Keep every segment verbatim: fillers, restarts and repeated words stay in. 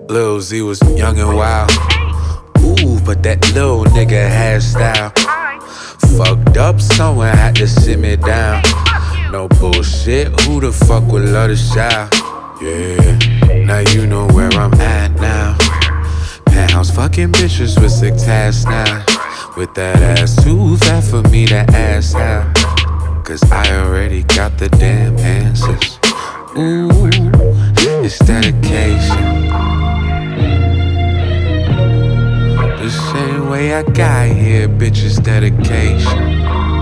Lil Z was young and wild. Ooh, but that little nigga had style. Fucked up, someone had to sit me down. No bullshit, who the fuck would love to shout? Yeah, now you know where I'm at now. Penthouse fucking bitches with six tats now. With that ass too fat for me to ask how. Cause I already got the damn answers. Ooh, it's dedication. The same way I got here, bitch, it's dedication.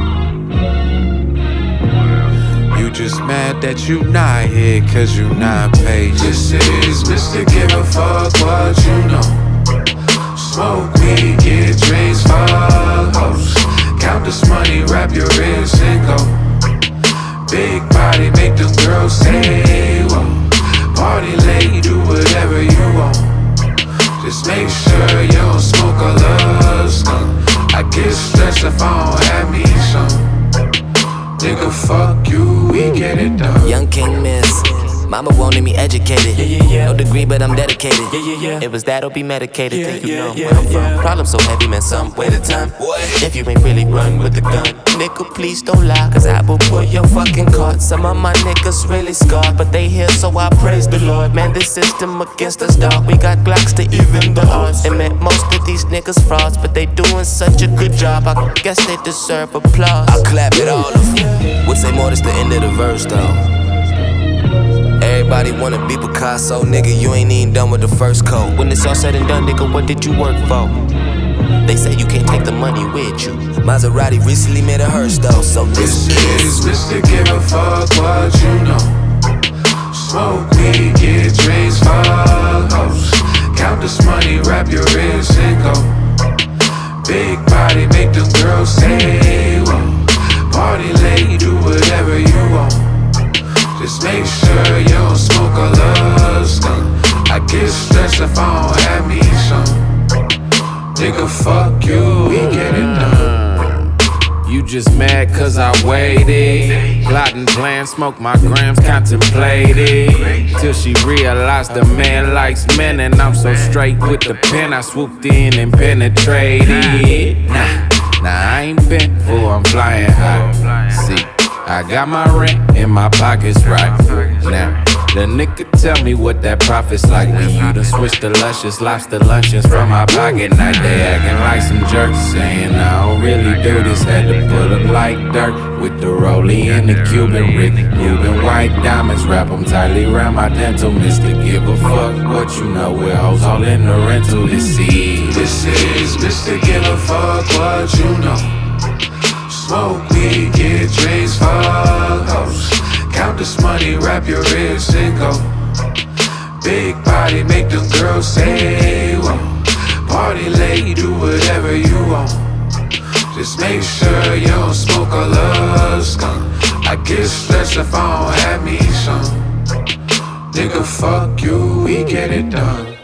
You just mad that you not here, cause you not paid. This is Mister Give a Fuck What You Know. Smoke weed, get drinks, fuck hoes. Count this money, wrap your wrist and go. Big body, make them girls say whoa. Party late, do whatever you want. Just make sure you don't smoke or love skunk. I get stressed if I don't have me some. Nigga, fuck you, we get it done. Young King Miss, mama wanted me educated. Yeah, yeah, yeah. No degree, but I'm dedicated. Yeah, yeah, yeah. It was that or be medicated. Yeah, Think you yeah, know yeah, where I'm yeah. from. Problem so heavy, man, some way to time. If you ain't really run with the gun, nigga, please don't lie, cause I will put your fucking card. Some of my niggas really scarred, but they here, so I praise the Lord. Man, this system against us, dog. We got Glocks to even the odds. And man, most of these niggas frauds, but they doing such a good job. I guess they deserve applause. I'll clap it all of would say more, that's the end of the verse, though. Everybody wanna be Picasso, nigga, you ain't even done with the first coat. When it's all said and done, nigga, what did you work for? They say you can't take the money with you. Maserati recently made a hearse though, so this, this is Mister Give a Fuck What You Know. Smoke weed, get drinks, fuck hoes. Count this money, wrap your wrist and go. Big body, make them girls say whoa. Party late, do whatever you want. Just make sure you don't smoke or love skunk. I get stressed if I don't have me some. Nigga, fuck you, we get it done. You just mad cause I waited. Plotting plans, smoke my grams, contemplated. Till she realized the man likes men. And I'm so straight with the pen, I swooped in and penetrated. Nah, nah, I ain't been fool, I'm flying high. See, I got my rent in my pockets right now. The nigga tell me what that profit's like when you done switch the luscious lobster luncheons from my pocket. Now they acting like some jerks, saying I don't really do this. Had to put them like dirt with the rollie and the Cuban rig. Moving white diamonds, wrap them tightly around my dental. Mister Give a Fuck What You Know, we're hoes all in the rental this season. This is Mister Give a Fuck What You Know. Smoke weed, get drinks, fuck hoes. Count this money, wrap your wrist and go. Big body, make them girls say whoa. Party late, do whatever you want. Just make sure you don't smoke or love skunk. I get stressed if I don't have me some. Nigga, fuck you, we get it done.